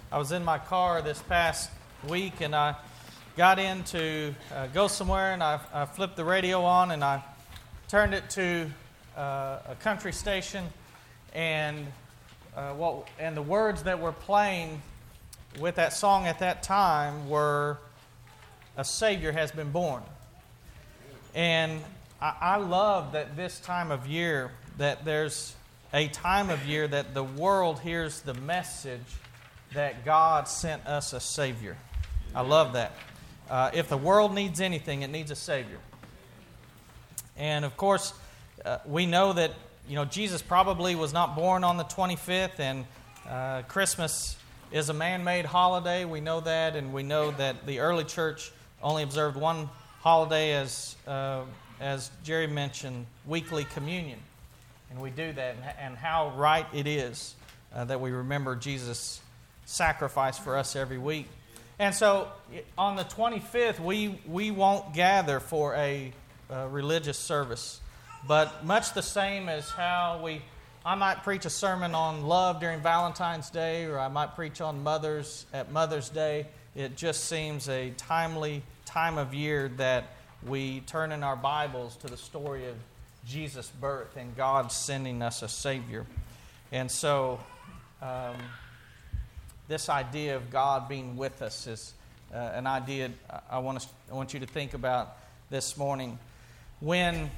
I was in my car this past week, and I got in to go somewhere, and I flipped the radio on, and I turned it to a country station, and the words that were playing with that song at that time were, "A Savior has been born." And I love that this time of year, that there's a time of year that the world hears the message that God sent us a Savior. I love that. If the world needs anything, it needs a Savior. And of course, we know that Jesus probably was not born on the 25th, and Christmas is a man-made holiday. We know that, and we know that the early church only observed one holiday, as Jerry mentioned, weekly communion. And we do that, and how right it is that we remember Jesus' sacrifice for us every week. And so on the 25th, we won't gather for a religious service, but much the same as how I might preach a sermon on love during Valentine's Day, or I might preach on mothers at Mother's Day. It just seems a timely time of year that we turn in our Bibles to the story of Jesus' birth and God sending us a Savior. And so this idea of God being with us is an idea I want you to think about this morning. When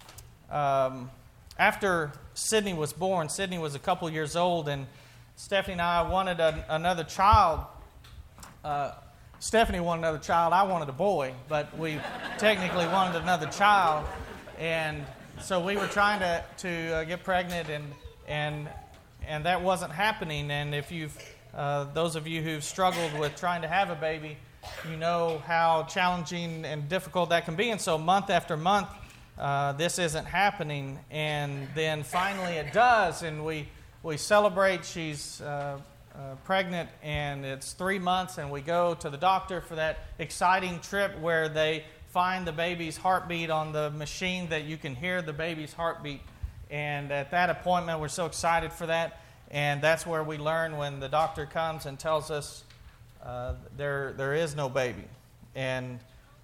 after Sydney was born, Sydney was a couple years old, and Stephanie and I wanted another child. Stephanie wanted another child. I wanted a boy, but we technically wanted another child, and so we were trying to get pregnant, and that wasn't happening. And if those of you who've struggled with trying to have a baby, you know how challenging and difficult that can be. And so month after month, this isn't happening, and then finally it does, and we celebrate. She's pregnant, and it's 3 months, and we go to the doctor for that exciting trip where they find the baby's heartbeat on the machine that you can hear the baby's heartbeat. And at that appointment, we're so excited for that, and that's where we learn when the doctor comes and tells us there is no baby. And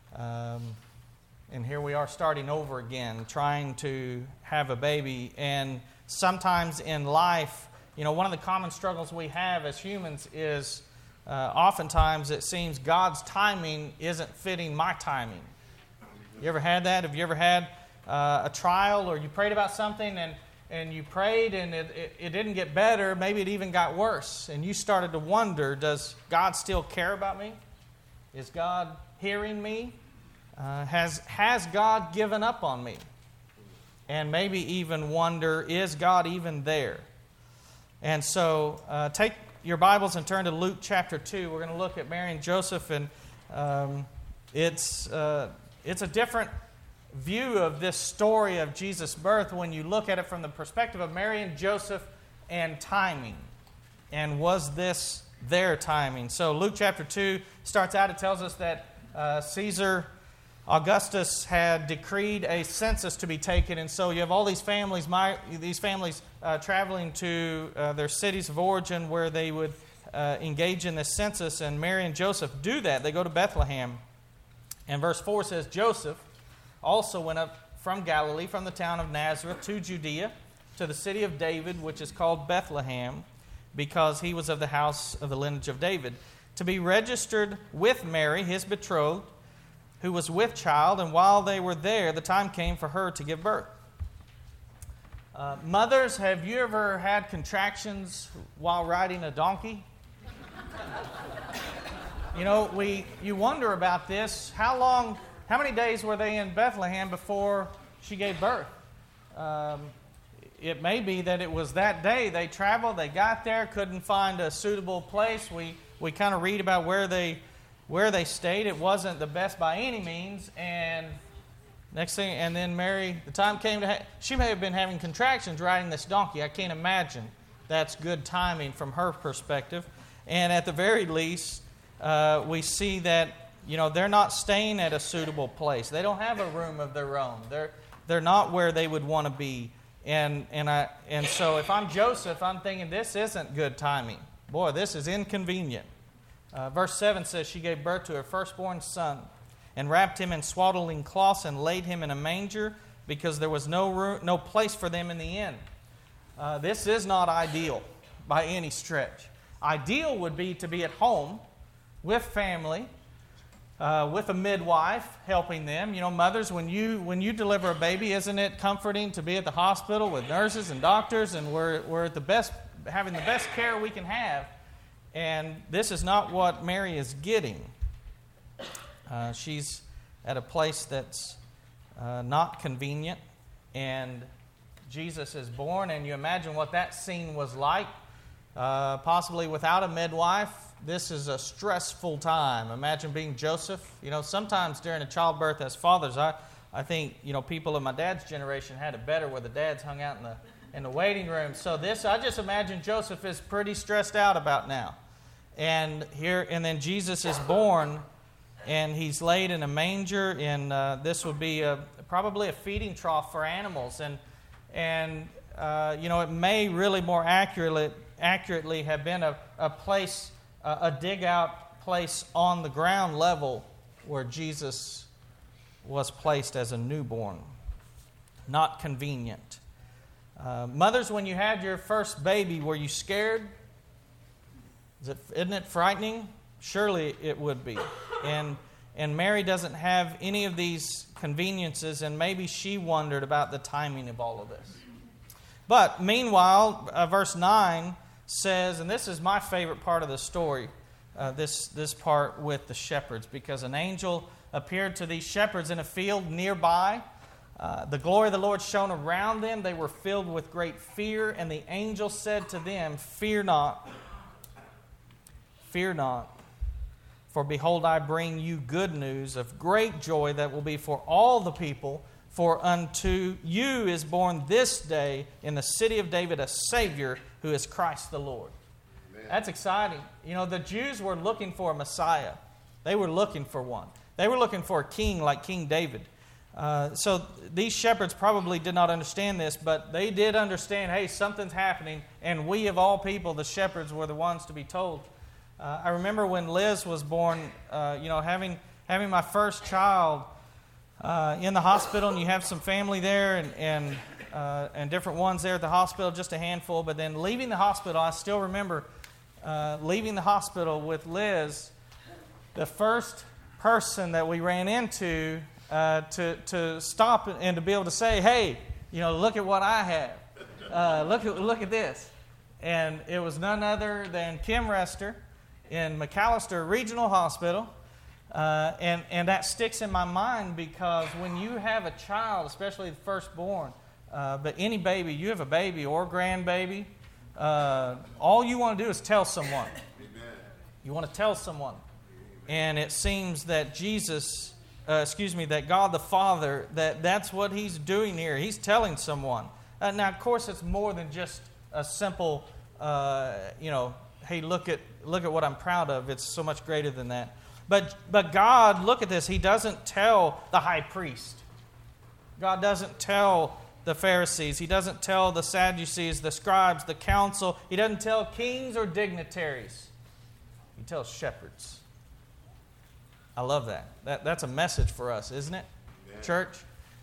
here we are starting over again, trying to have a baby. And sometimes in life, one of the common struggles we have as humans is oftentimes it seems God's timing isn't fitting my timing. You ever had that? Have you ever had a trial, or you prayed about something and you prayed and it didn't get better, maybe it even got worse, and you started to wonder, does God still care about me? Is God hearing me? Has God given up on me? And maybe even wonder, is God even there? And so take your Bibles and turn to Luke chapter 2. We're going to look at Mary and Joseph, and it's a different view of this story of Jesus' birth when you look at it from the perspective of Mary and Joseph and timing. And was this their timing? So Luke chapter 2 starts out, it tells us that Caesar Augustus had decreed a census to be taken, and so you have all these families traveling to their cities of origin where they would engage in this census, and Mary and Joseph do that. They go to Bethlehem. And verse 4 says, Joseph also went up from Galilee, from the town of Nazareth, to Judea, to the city of David, which is called Bethlehem, because he was of the house of the lineage of David, to be registered with Mary, his betrothed, who was with child. And while they were there, the time came for her to give birth. Mothers, have you ever had contractions while riding a donkey? You wonder about this. How many days were they in Bethlehem before she gave birth? It may be that it was that day. They traveled, they got there, couldn't find a suitable place. We kind of read about where they stayed. It wasn't the best by any means. And then Mary, the time came she may have been having contractions riding this donkey. I can't imagine that's good timing from her perspective. And at the very least, we see that they're not staying at a suitable place. They don't have a room of their own. They're not where they would want to be. And so if I'm Joseph, I'm thinking this isn't good timing. Boy, this is inconvenient. Verse 7 says, she gave birth to her firstborn son and wrapped him in swaddling cloths and laid him in a manger because there was no place for them in the inn. This is not ideal by any stretch. Ideal would be to be at home with family, with a midwife helping them. You know, mothers, when you deliver a baby, isn't it comforting to be at the hospital with nurses and doctors, and we're at the best, having the best care we can have. And this is not what Mary is getting. She's at a place that's not convenient, and Jesus is born, and you imagine what that scene was like. Possibly without a midwife, this is a stressful time. Imagine being Joseph. You know, sometimes during a childbirth as fathers, I think, you know, people of my dad's generation had it better where the dads hung out in the waiting room. So this, I just imagine Joseph is pretty stressed out about now. And then Jesus is born, and he's laid in a manger, and this would be probably a feeding trough for animals. And you know, it may really more accurately have been a place, a dig-out place on the ground level where Jesus was placed as a newborn. Not convenient. Mothers, when you had your first baby, were you scared? Isn't it frightening? Surely it would be. And Mary doesn't have any of these conveniences, and maybe she wondered about the timing of all of this. But meanwhile, verse 9 says, and this is my favorite part of the story, this part with the shepherds, because an angel appeared to these shepherds in a field nearby. The glory of the Lord shone around them. They were filled with great fear, and the angel said to them, "Fear not. Fear not, for behold, I bring you good news of great joy that will be for all the people. For unto you is born this day in the city of David a Savior, who is Christ the Lord." Amen. That's exciting. You know, the Jews were looking for a Messiah. They were looking for one. They were looking for a king like King David. So these shepherds probably did not understand this, but they did understand, hey, something's happening, and we of all people, the shepherds, were the ones to be told. I remember when Liz was born, you know, having my first child in the hospital, and you have some family there and different ones there at the hospital, just a handful. But then leaving the hospital, I still remember leaving the hospital with Liz, the first person that we ran into to stop and to be able to say, "Hey, you know, look at what I have. Look at this." And it was none other than Kim Rester in McAllister Regional Hospital. And that sticks in my mind because when you have a child, especially the firstborn, but any baby, you have a baby or grandbaby, all you want to do is tell someone. Amen. You want to tell someone. And it seems that that God the Father, that's what He's doing here. He's telling someone. Now, of course, it's more than just a simple, hey, look at what I'm proud of. It's so much greater than that. But God, look at this. He doesn't tell the high priest. God doesn't tell the Pharisees. He doesn't tell the Sadducees, the scribes, the council. He doesn't tell kings or dignitaries. He tells shepherds. I love that. That's a message for us, isn't it, yeah. Church?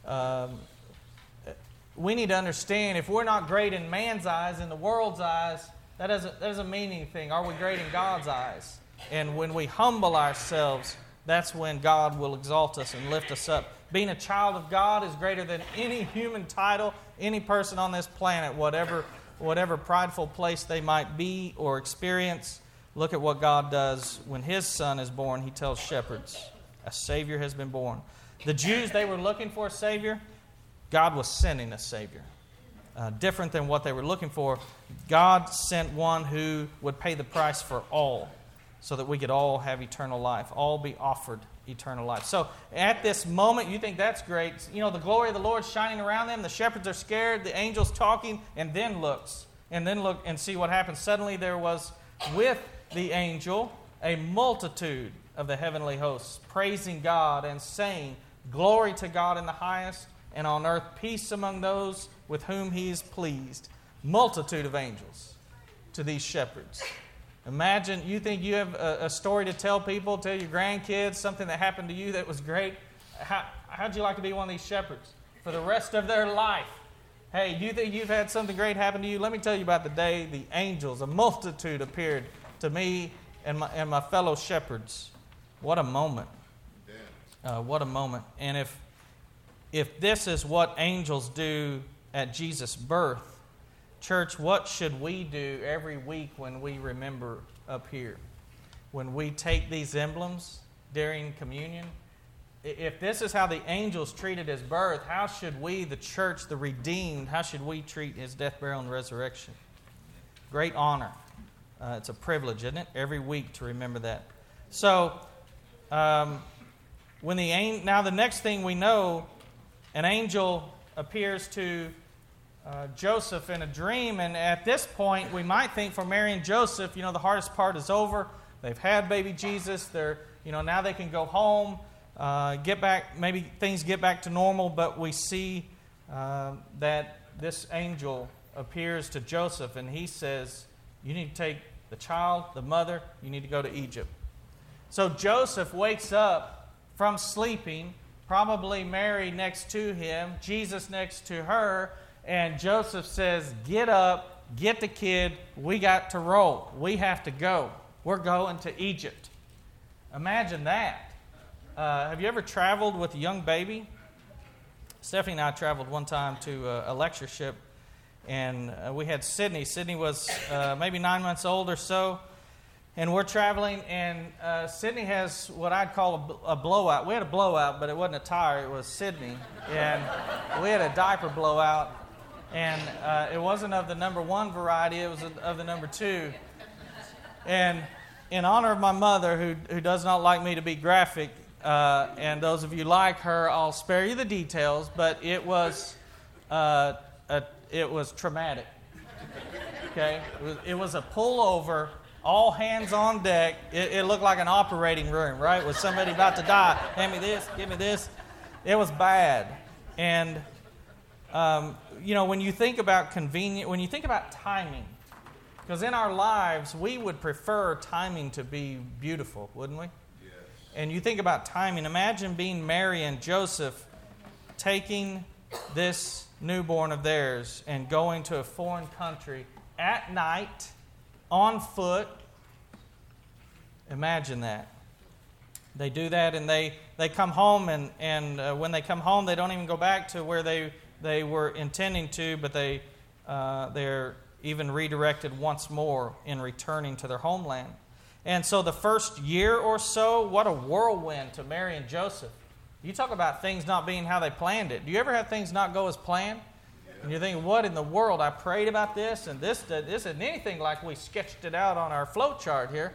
We need to understand if we're not great in man's eyes, in the world's eyes, that doesn't mean anything. Are we great in God's eyes? And when we humble ourselves, that's when God will exalt us and lift us up. Being a child of God is greater than any human title, any person on this planet, whatever prideful place they might be or experience. Look at what God does when His Son is born. He tells shepherds, a Savior has been born. The Jews, they were looking for a Savior. God was sending a Savior. Different than what they were looking for. God sent one who would pay the price for all, so that we could all have eternal life, all be offered eternal life. So at this moment, you think that's great. You know, the glory of the Lord shining around them. The shepherds are scared. The angel's talking, and then look and see what happens. Suddenly there was with the angel a multitude of the heavenly hosts, praising God and saying, "Glory to God in the highest, and on earth peace among those with whom He is pleased." Multitude of angels to these shepherds. Imagine, you think you have a story to tell people, tell your grandkids, something that happened to you that was great. How'd you like to be one of these shepherds for the rest of their life? Hey, do you think you've had something great happen to you? Let me tell you about the day the angels, a multitude, appeared to me and my fellow shepherds. What a moment. What a moment. And if this is what angels do at Jesus' birth, church, what should we do every week when we remember up here? When we take these emblems during communion? If this is how the angels treated his birth, how should we, the church, the redeemed, how should we treat his death, burial, and resurrection? Great honor. It's a privilege, isn't it? Every week to remember that. So, now the next thing we know, an angel appears to Joseph in a dream, and at this point we might think for Mary and Joseph, the hardest part is over. They've had baby Jesus. They're, now they can go home, get back. Maybe things get back to normal. But we see that this angel appears to Joseph, and he says, "You need to take the child, the mother. You need to go to Egypt." So Joseph wakes up from sleeping, probably Mary next to him, Jesus next to her. And Joseph says, "Get up, get the kid, we got to roll. We have to go. We're going to Egypt." Imagine that. Have you ever traveled with a young baby? Stephanie and I traveled one time to a lectureship, and we had Sydney. Sydney was maybe 9 months old or so, and we're traveling, and Sydney has what I'd call a blowout. We had a blowout, but it wasn't a tire, it was Sydney, and we had a diaper blowout. And it wasn't of the number 1 variety, it was of the number 2. And in honor of my mother, who does not like me to be graphic, and those of you like her, I'll spare you the details, but it was traumatic. Okay? It was a pullover, all hands on deck. It looked like an operating room, right? With somebody about to die. Hand me this, give me this. It was bad. And when you think about when you think about timing, because in our lives, we would prefer timing to be beautiful, wouldn't we? Yes. And you think about timing. Imagine being Mary and Joseph taking this newborn of theirs and going to a foreign country at night, on foot. Imagine that. They do that, and they come home, and when they come home, they don't even go back to where they were intending to, but they're even redirected once more in returning to their homeland. And so the first year or so, what a whirlwind to Mary and Joseph. You talk about things not being how they planned it. Do you ever have things not go as planned? And you're thinking, what in the world? I prayed about this, and this isn't anything like we sketched it out on our flow chart here.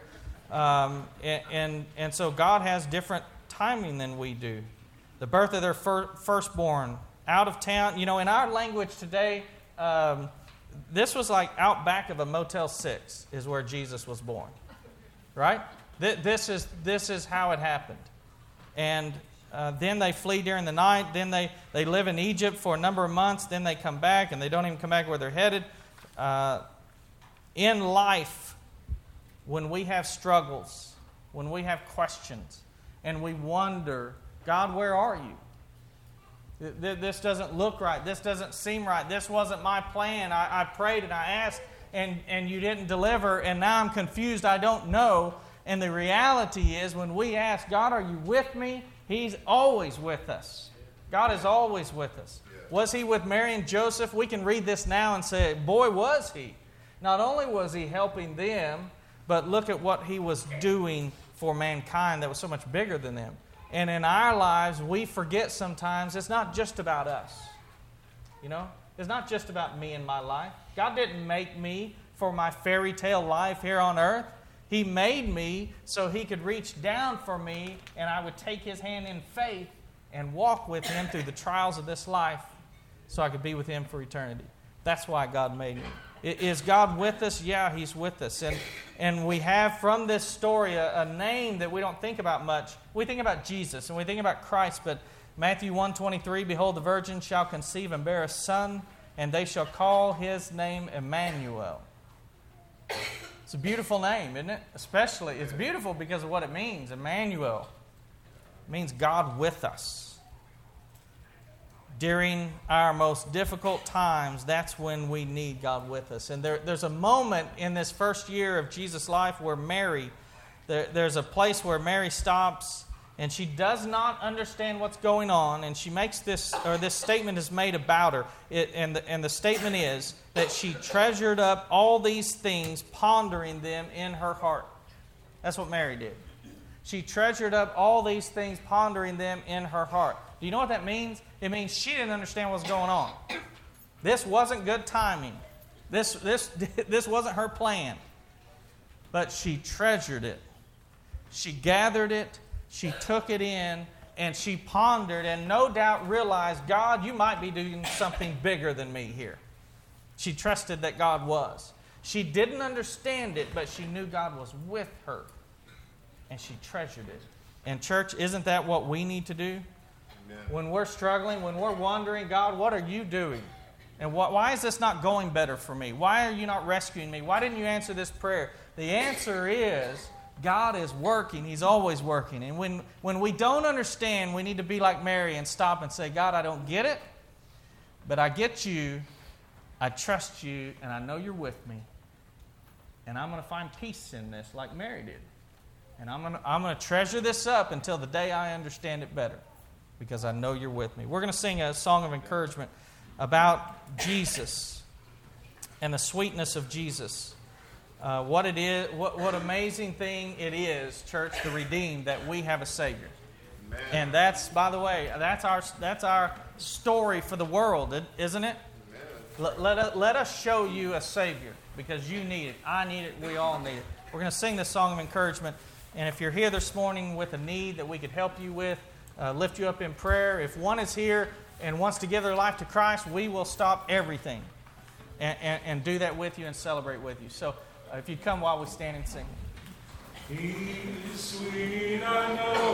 And so God has different timing than we do. The birth of their firstborn, out of town. In our language today, this was like out back of a Motel 6 is where Jesus was born. Right? This is how it happened. And then they flee during the night. Then they live in Egypt for a number of months. Then they come back, and they don't even come back where they're headed. In life, when we have struggles, when we have questions, and we wonder, God, where are you? This doesn't look right. This doesn't seem right. This wasn't my plan. I prayed and I asked, and you didn't deliver, and now I'm confused. I don't know. And the reality is, when we ask, God, are you with me? He's always with us. God is always with us. Was He with Mary and Joseph? We can read this now and say, boy, was He. Not only was He helping them, but look at what He was doing for mankind that was so much bigger than them. And in our lives, we forget sometimes it's not just about us. It's not just about me and my life. God didn't make me for my fairy tale life here on earth. He made me so He could reach down for me, and I would take His hand in faith and walk with Him through the trials of this life so I could be with Him for eternity. That's why God made me. Is God with us? Yeah, He's with us. And we have from this story a name that we don't think about much. We think about Jesus and we think about Christ, but Matthew 1:23, behold, the virgin shall conceive and bear a son, and they shall call His name Emmanuel. It's a beautiful name, isn't it? Especially, it's beautiful because of what it means, Emmanuel. It means God with us. During our most difficult times, that's when we need God with us. And there's a moment in this first year of Jesus' life where Mary, there's a place where Mary stops and she does not understand what's going on, and she makes this statement is made about her. And the statement is that she treasured up all these things, pondering them in her heart. That's what Mary did. She treasured up all these things, pondering them in her heart. Do you know what that means? It means she didn't understand what's going on. This wasn't good timing. This wasn't her plan. But she treasured it. She gathered it. She took it in, and she pondered and no doubt realized, God, you might be doing something bigger than me here. She trusted that God was. She didn't understand it, but she knew God was with her, and she treasured it. And church, isn't that what we need to do? Amen. When we're struggling, when we're wondering, God, what are you doing? And why is this not going better for me? Why are you not rescuing me? Why didn't you answer this prayer? The answer is, God is working. He's always working. And when we don't understand, we need to be like Mary and stop and say, God, I don't get it, but I get you, I trust you, and I know you're with me. And I'm going to find peace in this like Mary did. And I'm going to treasure this up until the day I understand it better, because I know you're with me. We're going to sing a song of encouragement about Jesus and the sweetness of Jesus. What it is, what amazing thing it is, church, the redeemed, that we have a Savior. Amen. And that's, by the way, that's our story for the world, isn't it? Let us show you a Savior, because you need it. I need it. We all need it. We're going to sing this song of encouragement. And if you're here this morning with a need that we could help you with, lift you up in prayer. If one is here and wants to give their life to Christ, we will stop everything and do that with you and celebrate with you. So if you'd come while we stand and sing. He's sweet, I know.